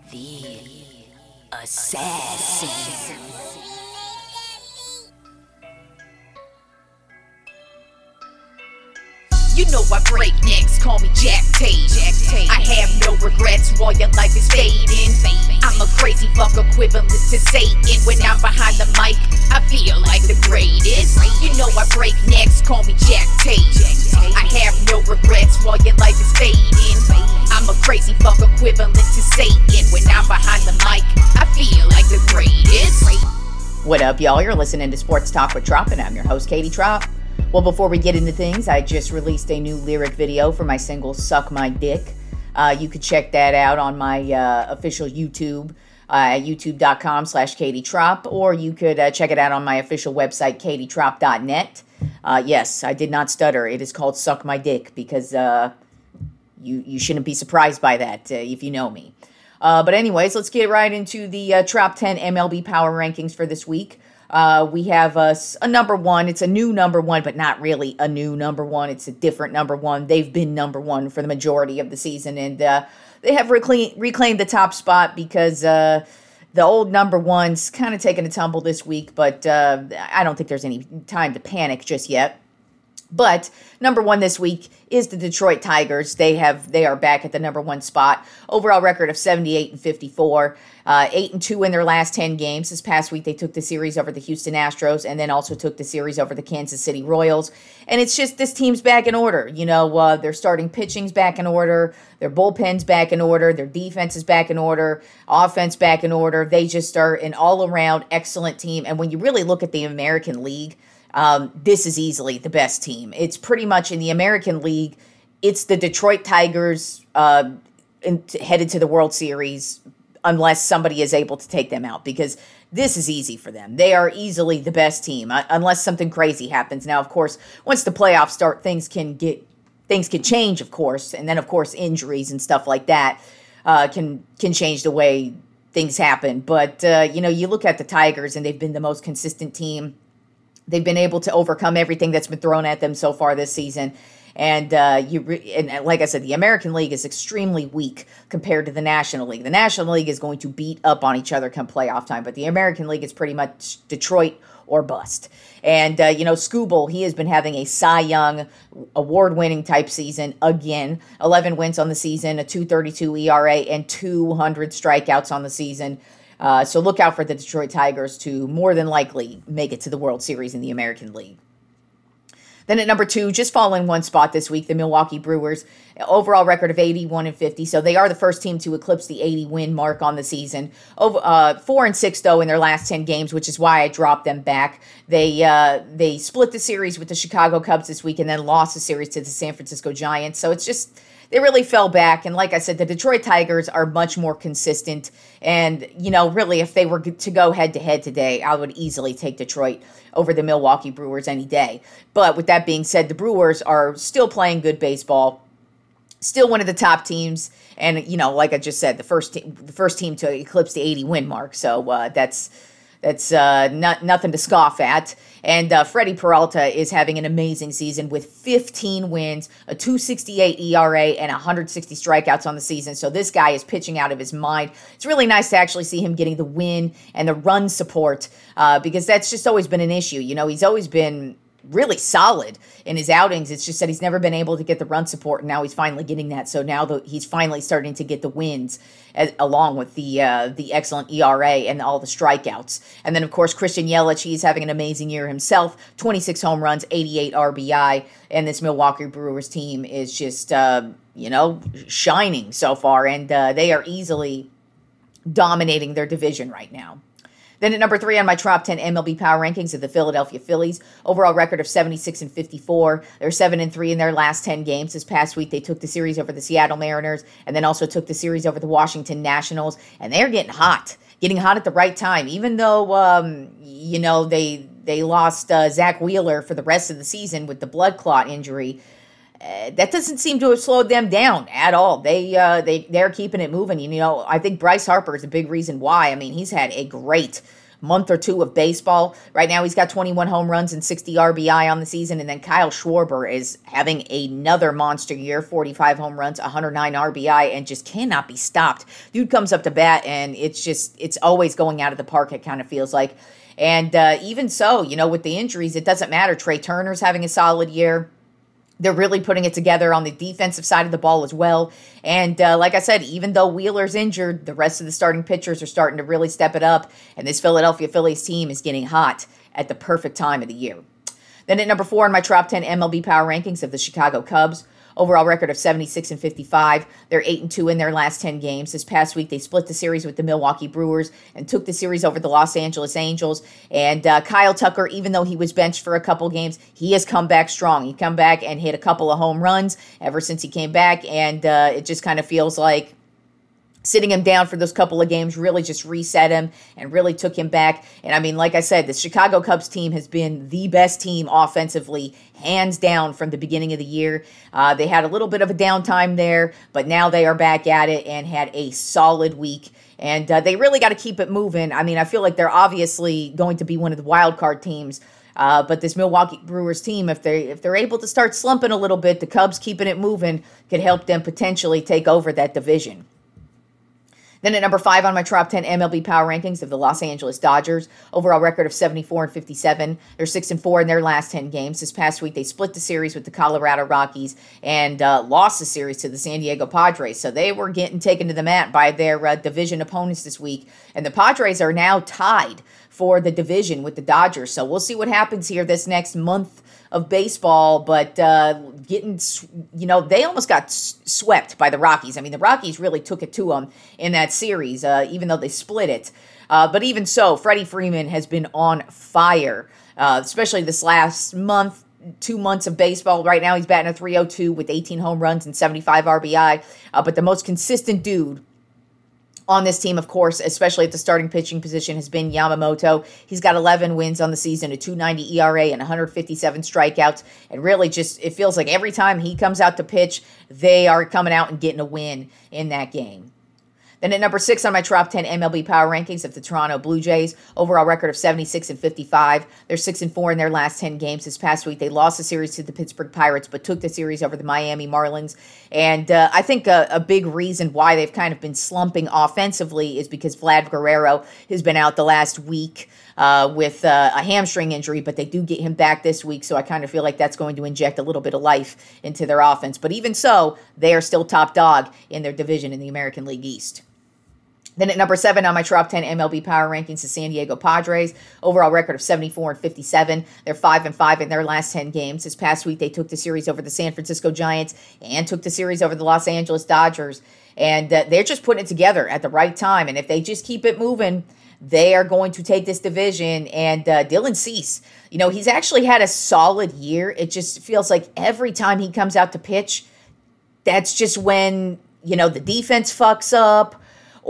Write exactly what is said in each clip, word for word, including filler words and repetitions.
The Assassin. You know I break necks, call me Jack Tate. I have no regrets while your life is fading. I'm a crazy fuck equivalent to Satan. When I'm behind the mic, I feel like the greatest. You know I break necks, call me Jack Tate. I have no regrets while your life is fading. I'm a crazy fuck equivalent to Satan. When I'm behind the mic, I feel like the greatest. What up, y'all? You're listening to Sports Talk with Trop, and I'm your host, Katie Trop. Well, before we get into things, I just released a new lyric video for my single, Suck My Dick. Uh, you could check that out on my uh, official YouTube uh, at youtube.com slash Katie Trop, or you could uh, check it out on my official website, katie trop dot net. Uh, yes, I did not stutter. It is called Suck My Dick because uh, you, you shouldn't be surprised by that uh, if you know me. Uh, but anyways, let's get right into the uh, Trop ten M L B Power Rankings for this week. Uh, we have a, a number one. It's a new number one, but not really a new number one. It's a different number one. They've been number one for the majority of the season, and uh, they have reclaim, reclaimed the top spot because uh, the old number one's kind of taking a tumble this week, but uh, I don't think there's any time to panic just yet. But number one this week is the Detroit Tigers. They have they are back at the number one spot. Overall record of seventy-eight and fifty-four, uh, eight and two in their last ten games. This past week they took the series over the Houston Astros, and then also took the series over the Kansas City Royals. And it's just this team's back in order. You know, uh, their starting pitching's back in order, their bullpen's back in order, their defense is back in order, offense back in order. They just are an all-around excellent team. And when you really look at the American League, Um, this is easily the best team. It's pretty much in the American League. It's the Detroit Tigers uh, in, headed to the World Series unless somebody is able to take them out, because this is easy for them. They are easily the best team uh, unless something crazy happens. Now, of course, once the playoffs start, things can get things can change, of course, and then of course injuries and stuff like that uh, can can change the way things happen. But uh, you know, you look at the Tigers, and they've been the most consistent team. They've been able to overcome everything that's been thrown at them so far this season. And uh, you, re- and like I said, the American League is extremely weak compared to the National League. The National League is going to beat up on each other come playoff time, but the American League is pretty much Detroit or bust. And, uh, you know, Skubal, he has been having a Cy Young award-winning type season again. eleven wins on the season, a two thirty-two E R A, and two hundred strikeouts on the season. Uh, so look out for the Detroit Tigers to more than likely make it to the World Series in the American League. Then at number two, just falling one spot this week, the Milwaukee Brewers. Overall record of eighty-one and fifty, so they are the first team to eclipse the eighty-win mark on the season. Over uh, four and six though in their last ten games, which is why I dropped them back. They uh, they split the series with the Chicago Cubs this week, and then lost the series to the San Francisco Giants. So it's just they really fell back. And like I said, the Detroit Tigers are much more consistent. And, you know, really, if they were to go head-to-head today, I would easily take Detroit over the Milwaukee Brewers any day. But with that being said, the Brewers are still playing good baseball, still one of the top teams. And, you know, like I just said, the first, te- the first team to eclipse the eighty-win mark. So uh, that's... That's uh, not nothing to scoff at. And uh, Freddie Peralta is having an amazing season with fifteen wins, a two sixty-eight E R A, and one hundred sixty strikeouts on the season. So this guy is pitching out of his mind. It's really nice to actually see him getting the win and the run support uh, because that's just always been an issue. You know, he's always been really solid in his outings. It's just that he's never been able to get the run support, and now he's finally getting that. So now the, he's finally starting to get the wins as, along with the uh, the excellent E R A and all the strikeouts. And then, of course, Christian Yelich, he's having an amazing year himself. twenty-six home runs, eighty-eight R B I, and this Milwaukee Brewers team is just, uh, you know, shining so far, and uh, they are easily dominating their division right now. Then at number three on my Trop ten M L B Power Rankings are the Philadelphia Phillies. Overall record of seventy-six and fifty-four. They're seven and three in their last ten games. This past week, they took the series over the Seattle Mariners and then also took the series over the Washington Nationals. And they're getting hot, getting hot at the right time. Even though, um, you know, they they lost uh, Zach Wheeler for the rest of the season with the blood clot injury, Uh, that doesn't seem to have slowed them down at all. They uh, they they're keeping it moving. You know, I think Bryce Harper is a big reason why. I mean, he's had a great month or two of baseball. Right now, he's got twenty-one home runs and sixty R B I on the season. And then Kyle Schwarber is having another monster year, forty-five home runs, one hundred nine R B I, and just cannot be stopped. Dude comes up to bat, and it's just, it's always going out of the park, it kind of feels like. And uh, even so, you know, with the injuries, it doesn't matter. Trey Turner's having a solid year. They're really putting it together on the defensive side of the ball as well. And uh, like I said, even though Wheeler's injured, the rest of the starting pitchers are starting to really step it up. And this Philadelphia Phillies team is getting hot at the perfect time of the year. Then at number four in my top ten M L B power rankings of the Chicago Cubs. Overall record of seventy-six and fifty-five. They're eight and two in their last ten games. This past week, they split the series with the Milwaukee Brewers and took the series over the Los Angeles Angels. And uh, Kyle Tucker, even though he was benched for a couple games, he has come back strong. He come back and hit a couple of home runs ever since he came back. And uh, it just kind of feels like sitting him down for those couple of games really just reset him and really took him back. And I mean, like I said, the Chicago Cubs team has been the best team offensively, hands down, from the beginning of the year. Uh, they had a little bit of a downtime there, but now they are back at it and had a solid week. And uh, they really got to keep it moving. I mean, I feel like they're obviously going to be one of the wild card teams. Uh, but this Milwaukee Brewers team, if they if they're able to start slumping a little bit, the Cubs keeping it moving could help them potentially take over that division. Then at number five on my top ten M L B power rankings of the Los Angeles Dodgers. Overall record of seventy-four and fifty-seven. They're six and four in their last ten games. This past week, they split the series with the Colorado Rockies and uh, lost the series to the San Diego Padres. So they were getting taken to the mat by their uh, division opponents this week. And the Padres are now tied for the division with the Dodgers. So we'll see what happens here this next month of baseball, but uh, getting, you know, they almost got s- swept by the Rockies. I mean, the Rockies really took it to them in that series, uh, even though they split it. Uh, but even so, Freddie Freeman has been on fire, uh, especially this last month, two months of baseball. Right now, he's batting a three oh two with eighteen home runs and seventy-five R B I. Uh, but the most consistent dude on this team, of course, especially at the starting pitching position, has been Yamamoto. He's got eleven wins on the season, a two ninety E R A, and one hundred fifty-seven strikeouts. And really just, it feels like every time he comes out to pitch, they are coming out and getting a win in that game. Then at number six on my top ten M L B power rankings of the Toronto Blue Jays, overall record of seventy-six and fifty-five. They're six and four in their last ten games. This past week, they lost the series to the Pittsburgh Pirates, but took the series over the Miami Marlins. And uh, I think a, a big reason why they've kind of been slumping offensively is because Vlad Guerrero has been out the last week uh, with uh, a hamstring injury, but they do get him back this week, so I kind of feel like that's going to inject a little bit of life into their offense. But even so, they are still top dog in their division in the American League East. Then at number seven on my top ten M L B power rankings, the San Diego Padres. Overall record of seventy-four and fifty-seven. They're five and five in their last ten games. This past week, they took the series over the San Francisco Giants and took the series over the Los Angeles Dodgers. And uh, they're just putting it together at the right time. And if they just keep it moving, they are going to take this division. And uh, Dylan Cease, you know, he's actually had a solid year. It just feels like every time he comes out to pitch, that's just when, you know, the defense fucks up,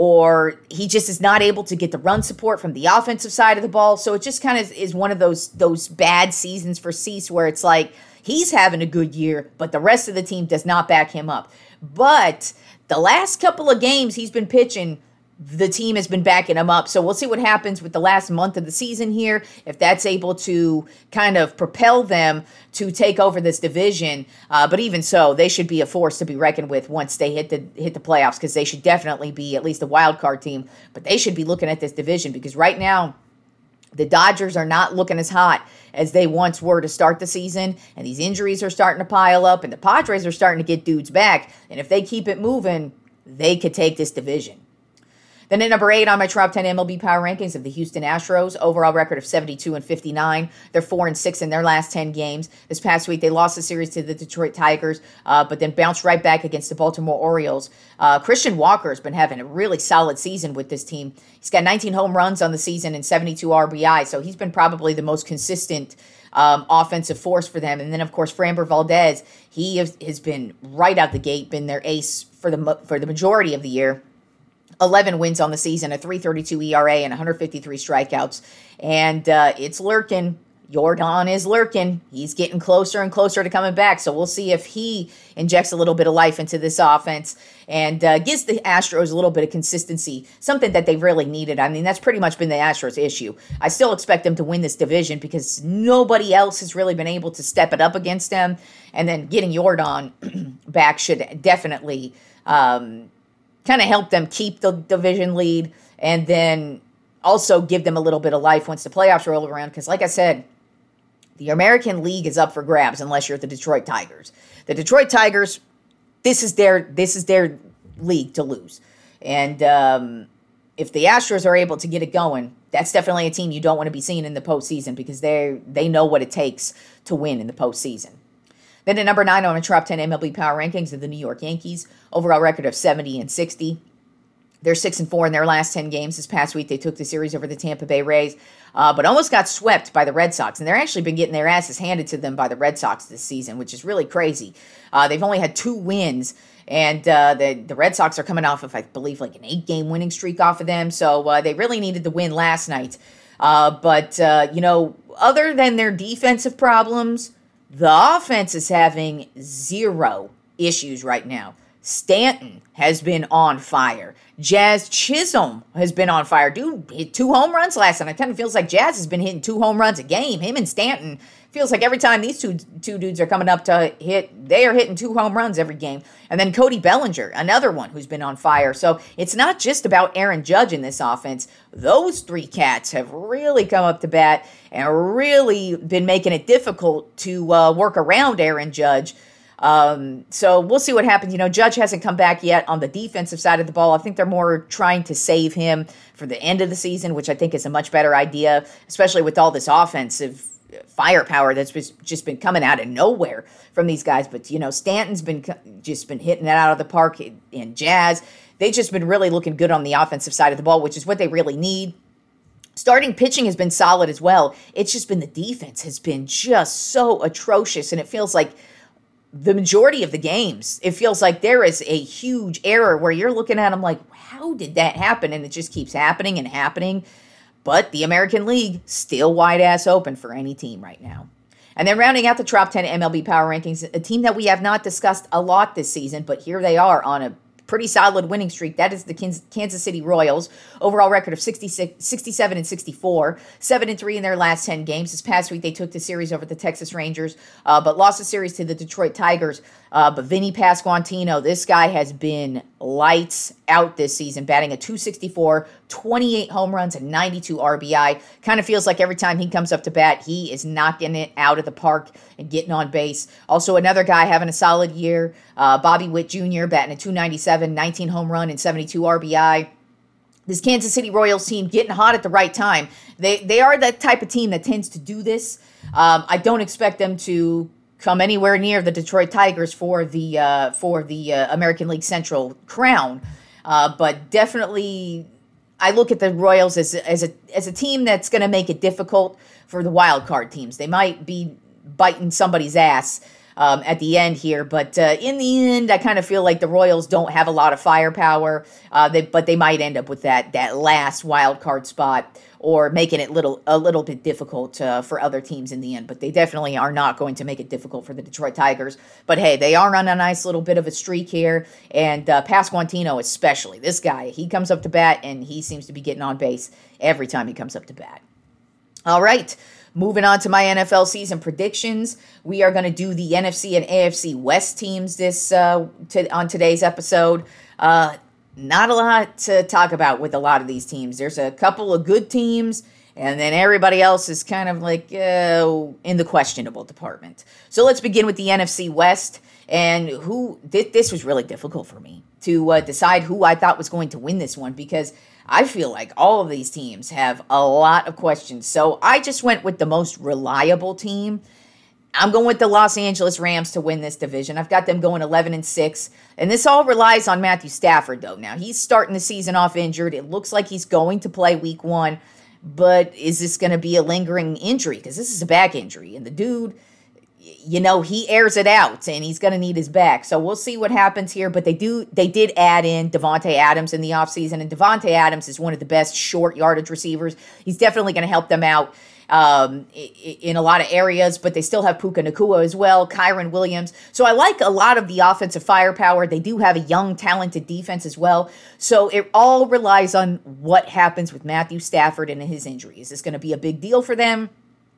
or he just is not able to get the run support from the offensive side of the ball. So it just kind of is one of those those bad seasons for Cease where it's like he's having a good year, but the rest of the team does not back him up. But the last couple of games he's been pitching, the team has been backing him up. So we'll see what happens with the last month of the season here, if that's able to kind of propel them to take over this division. Uh, but even so, they should be a force to be reckoned with once they hit the hit the playoffs, because they should definitely be at least a wild card team. But they should be looking at this division, because right now the Dodgers are not looking as hot as they once were to start the season, and these injuries are starting to pile up, and the Padres are starting to get dudes back. And if they keep it moving, they could take this division. Then at number eight on my top ten M L B power rankings of the Houston Astros, overall record of seventy-two and fifty-nine. They're four and six in their last ten games. This past week, they lost the series to the Detroit Tigers, uh, but then bounced right back against the Baltimore Orioles. Uh, Christian Walker has been having a really solid season with this team. He's got nineteen home runs on the season and seventy-two R B I, so he's been probably the most consistent um, offensive force for them. And then, of course, Framber Valdez, he has, has been right out the gate, been their ace for the for the majority of the year. eleven wins on the season, a three thirty-two E R A, and one hundred fifty-three strikeouts. And uh, it's lurking. Jordan is lurking. He's getting closer and closer to coming back. So we'll see if he injects a little bit of life into this offense and uh, gives the Astros a little bit of consistency, something that they've really needed. I mean, that's pretty much been the Astros' issue. I still expect them to win this division because nobody else has really been able to step it up against them. And then getting Jordan back should definitely um, kind of help them keep the division lead and then also give them a little bit of life once the playoffs roll around. Because like I said, the American League is up for grabs unless you're the Detroit Tigers. The Detroit Tigers, this is their this is their league to lose. And um, if the Astros are able to get it going, that's definitely a team you don't want to be seeing in the postseason because they they know what it takes to win in the postseason. Then at number nine on the top ten M L B Power Rankings are the New York Yankees. Overall record of seventy and sixty. They're six and four in their last ten games. This past week, they took the series over the Tampa Bay Rays, uh, but almost got swept by the Red Sox. And they're actually been getting their asses handed to them by the Red Sox this season, which is really crazy. Uh, they've only had two wins, and uh, the, the Red Sox are coming off of, I believe, like an eight-game winning streak off of them. So uh, they really needed the win last night. Uh, but, uh, you know, other than their defensive problems, the offense is having zero issues right now. Stanton has been on fire. Jazz Chisholm has been on fire. Dude hit two home runs last night. It kind of feels like Jazz has been hitting two home runs a game. Him and Stanton. Feels like every time these two two dudes are coming up to hit, they are hitting two home runs every game. And then Cody Bellinger, another one who's been on fire. So it's not just about Aaron Judge in this offense. Those three cats have really come up to bat and really been making it difficult to uh, work around Aaron Judge. Um, so we'll see what happens. You know, Judge hasn't come back yet on the defensive side of the ball. I think they're more trying to save him for the end of the season, which I think is a much better idea, especially with all this offensive firepower that's just been coming out of nowhere from these guys. But, you know, Stanton's been just been hitting it out of the park in Jazz. They've just been really looking good on the offensive side of the ball, which is what they really need. Starting pitching has been solid as well. It's just been the defense has been just so atrocious, and it feels like the majority of the games, it feels like there is a huge error where you're looking at them like, how did that happen? And it just keeps happening and happening. But the American League, still wide ass open for any team right now. And then rounding out the top ten M L B Power Rankings, a team that we have not discussed a lot this season, but here they are on a pretty solid winning streak. That is the Kansas City Royals. Overall record of sixty-six, sixty-seven and sixty-four. seven and three in their last ten games. This past week, they took the series over the Texas Rangers, uh, but lost the series to the Detroit Tigers. Uh, but Vinny Pasquantino, this guy has been lights out this season, batting a two sixty-four, twenty-eight home runs, and ninety-two R B I. Kind of feels like every time he comes up to bat, he is knocking it out of the park and getting on base. Also, another guy having a solid year, uh, Bobby Witt Junior, batting a two ninety-seven, nineteen home run, and seventy-two R B I. This Kansas City Royals team getting hot at the right time. They they are that type of team that tends to do this. Um, I don't expect them to come anywhere near the Detroit Tigers for the uh, for the uh, American League Central crown, uh, but definitely I look at the Royals as as a as a team that's going to make it difficult for the wild card teams. They might be biting somebody's ass um, at the end here, but uh, in the end, I kind of feel like the Royals don't have a lot of firepower, uh, they, but they might end up with that that last wild card spot, or making it little a little bit difficult uh, for other teams in the end. But they definitely are not going to make it difficult for the Detroit Tigers. But hey, they are on a nice little bit of a streak here, and uh, Pasquantino especially. This guy, he comes up to bat, and he seems to be getting on base every time he comes up to bat. All right, moving on to my N F L season predictions. We are going to do the N F C and A F C West teams this uh, to, on today's episode. Uh, Not a lot to talk about with a lot of these teams. There's a couple of good teams, and then everybody else is kind of like uh, in the questionable department. So let's begin with the N F C West. And who th- this was really difficult for me to uh, decide who I thought was going to win this one, because I feel like all of these teams have a lot of questions. So I just went with the most reliable team. I'm going with the Los Angeles Rams to win this division. I've got them going eleven and six, and this all relies on Matthew Stafford, though. Now, he's starting the season off injured. It looks like he's going to play week one, but is this going to be a lingering injury? Because this is a back injury, and the dude, you know, he airs it out, and he's going to need his back. So we'll see what happens here, but they do they did add in Davante Adams in the offseason, and Davante Adams is one of the best short yardage receivers. He's definitely going to help them out. um, in a lot of areas, but they still have Puka Nacua as well, Kyron Williams. So I like a lot of the offensive firepower. They do have a young, talented defense as well. So it all relies on what happens with Matthew Stafford and his injury. Is this going to be a big deal for them,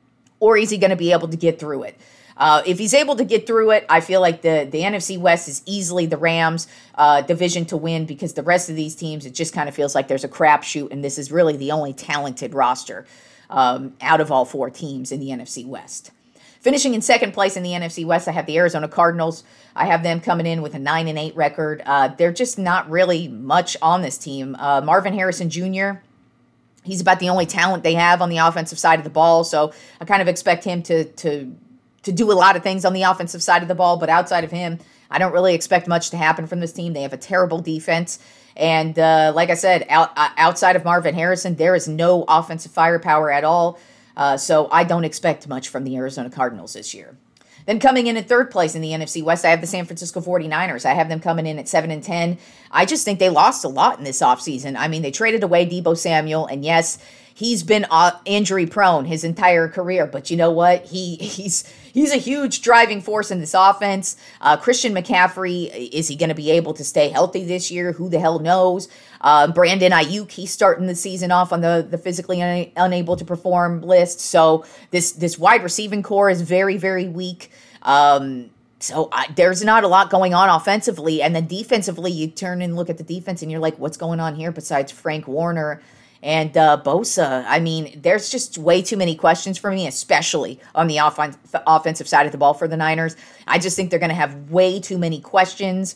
or is he going to be able to get through it? Uh, if he's able to get through it, I feel like the, the N F C West is easily the Rams' uh, division to win, because the rest of these teams, it just kind of feels like there's a crapshoot, and this is really the only talented roster um, out of all four teams in the N F C West. Finishing in second place in the N F C West, I have the Arizona Cardinals. I have them coming in with a nine and eight record. Uh, they're just not really much on this team. Uh, Marvin Harrison Junior, he's about the only talent they have on the offensive side of the ball, so I kind of expect him to to to do a lot of things on the offensive side of the ball, but outside of him, I don't really expect much to happen from this team. They have a terrible defense, and uh, like I said, out, uh, outside of Marvin Harrison, there is no offensive firepower at all, uh, so I don't expect much from the Arizona Cardinals this year. Then coming in at third place in the N F C West, I have the San Francisco forty-niners. I have them coming in at seven and ten. I just think they lost a lot in this offseason. I mean, they traded away Deebo Samuel, and yes, he's been uh, injury prone his entire career, but you know what? He he's he's a huge driving force in this offense. Uh, Christian McCaffrey, is he going to be able to stay healthy this year? Who the hell knows? Uh, Brandon Ayuk, he's starting the season off on the, the physically un- unable to perform list. So this this wide receiving core is very, very weak. Um, so I, there's not a lot going on offensively. And then defensively, you turn and look at the defense and you're like, what's going on here besides Frank Warner and uh, Bosa? I mean, there's just way too many questions for me, especially on the offen- offensive side of the ball for the Niners. I just think they're going to have way too many questions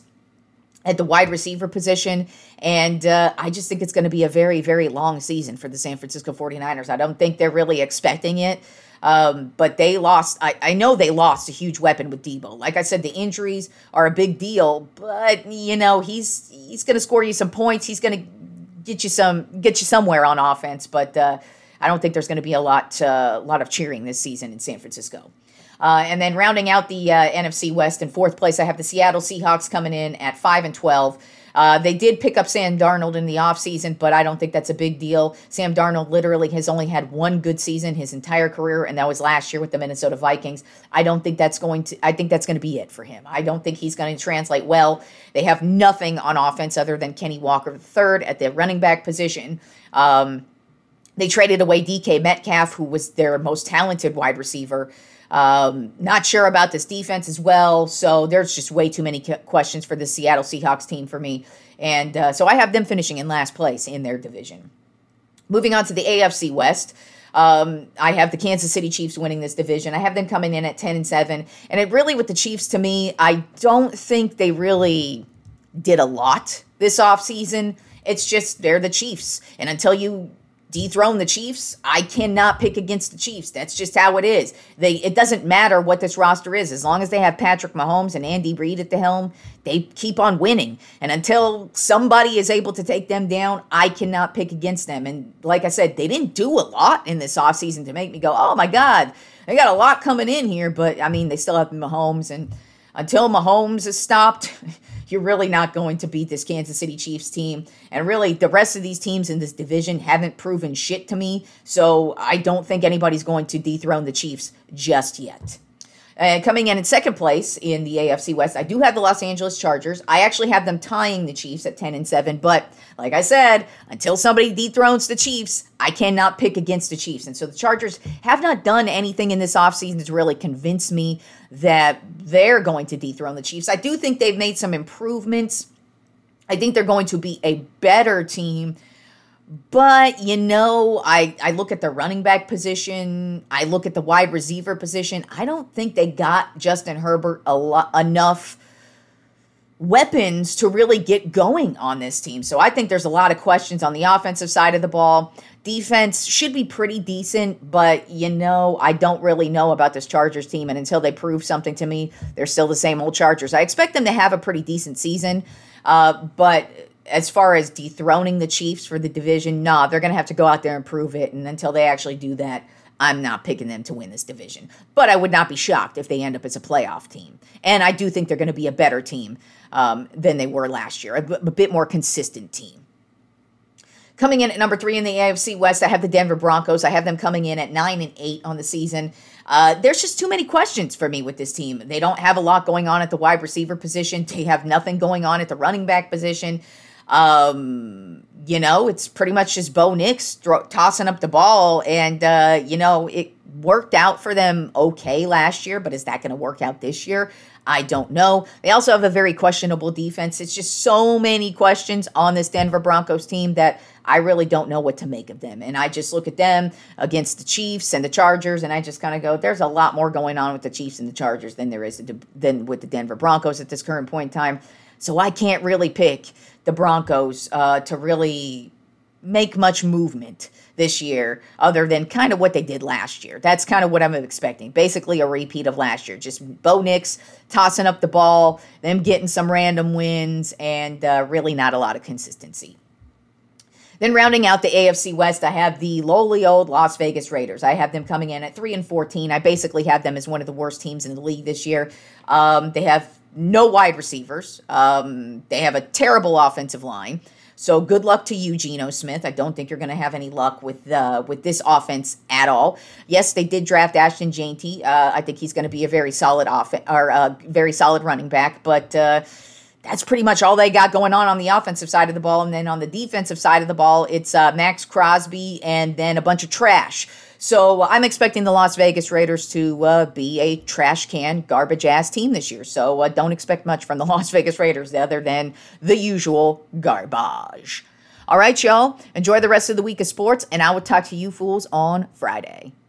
at the wide receiver position, and uh, I just think it's going to be a very, very long season for the San Francisco forty-niners. I don't think they're really expecting it, um, but they lost. I, I know they lost a huge weapon with Deebo. Like I said, the injuries are a big deal, but, you know, he's he's going to score you some points. He's going to get you some get you somewhere on offense, but uh, I don't think there's going to be a lot uh, lot of cheering this season in San Francisco. Uh, and then rounding out the uh, N F C West, in fourth place, I have the Seattle Seahawks coming in at five and twelve. Uh, they did pick up Sam Darnold in the offseason, but I don't think that's a big deal. Sam Darnold literally has only had one good season his entire career, and that was last year with the Minnesota Vikings. I don't think that's going to, I think that's going to be it for him. I don't think he's going to translate well. They have nothing on offense other than Kenny Walker the third at the running back position. Um, they traded away D K Metcalf, who was their most talented wide receiver. Um, not sure about this defense as well, so there's just way too many questions for the Seattle Seahawks team for me, and uh, so I have them finishing in last place in their division. Moving on to the A F C West, um, I have the Kansas City Chiefs winning this division. I have them coming in at ten and seven, and it really, with the Chiefs, to me, I don't think they really did a lot this offseason. It's just they're the Chiefs, and until you dethrone the Chiefs, I cannot pick against the Chiefs. That's just how it is. They it doesn't matter what this roster is. As long as they have Patrick Mahomes and Andy Reid at the helm, they keep on winning. And until somebody is able to take them down, I cannot pick against them. And like I said, they didn't do a lot in this offseason to make me go, oh my God, they got a lot coming in here. But I mean, they still have Mahomes, and until Mahomes is stopped, you're really not going to beat this Kansas City Chiefs team. And really, the rest of these teams in this division haven't proven shit to me. So I don't think anybody's going to dethrone the Chiefs just yet. Uh, coming in in second place in the A F C West, I do have the Los Angeles Chargers. I actually have them tying the Chiefs at ten and seven. But like I said, until somebody dethrones the Chiefs, I cannot pick against the Chiefs. And so the Chargers have not done anything in this offseason to really convince me that they're going to dethrone the Chiefs. I do think they've made some improvements. I think they're going to be a better team. But, you know, I, I look at the running back position. I look at the wide receiver position. I don't think they got Justin Herbert a lo- enough weapons to really get going on this team. So I think there's a lot of questions on the offensive side of the ball. Defense should be pretty decent, but, you know, I don't really know about this Chargers team. And until they prove something to me, they're still the same old Chargers. I expect them to have a pretty decent season, uh, but as far as dethroning the Chiefs for the division, nah, they're going to have to go out there and prove it. And until they actually do that, I'm not picking them to win this division. But I would not be shocked if they end up as a playoff team. And I do think they're going to be a better team um, than they were last year, a, b- a bit more consistent team. Coming in at number three in the A F C West, I have the Denver Broncos. I have them coming in at nine and eight on the season. Uh, there's just too many questions for me with this team. They don't have a lot going on at the wide receiver position. They have nothing going on at the running back position. Um, you know, it's pretty much just Bo Nix throw, tossing up the ball. And, uh, you know, it worked out for them okay last year, but is that going to work out this year? I don't know. They also have a very questionable defense. It's just so many questions on this Denver Broncos team that I really don't know what to make of them. And I just look at them against the Chiefs and the Chargers, and I just kind of go, there's a lot more going on with the Chiefs and the Chargers than there is than with the Denver Broncos at this current point in time. So I can't really pick the Broncos uh, to really make much movement this year other than kind of what they did last year. That's kind of what I'm expecting. Basically a repeat of last year. Just Bo Nix tossing up the ball, them getting some random wins, and uh, really not a lot of consistency. Then rounding out the A F C West, I have the lowly old Las Vegas Raiders. I have them coming in at three and fourteen. I basically have them as one of the worst teams in the league this year. Um, they have no wide receivers. Um, they have a terrible offensive line. So good luck to you, Geno Smith. I don't think you're going to have any luck with uh, with this offense at all. Yes, they did draft Ashton Jeanty. Uh, I think he's going to be a very solid off or uh, very solid running back, but uh, that's pretty much all they got going on on the offensive side of the ball. And then on the defensive side of the ball, it's uh, Max Crosby and then a bunch of trash. So I'm expecting the Las Vegas Raiders to uh, be a trash can, garbage-ass team this year. So uh, don't expect much from the Las Vegas Raiders other than the usual garbage. All right, y'all. Enjoy the rest of the week of sports, and I will talk to you fools on Friday.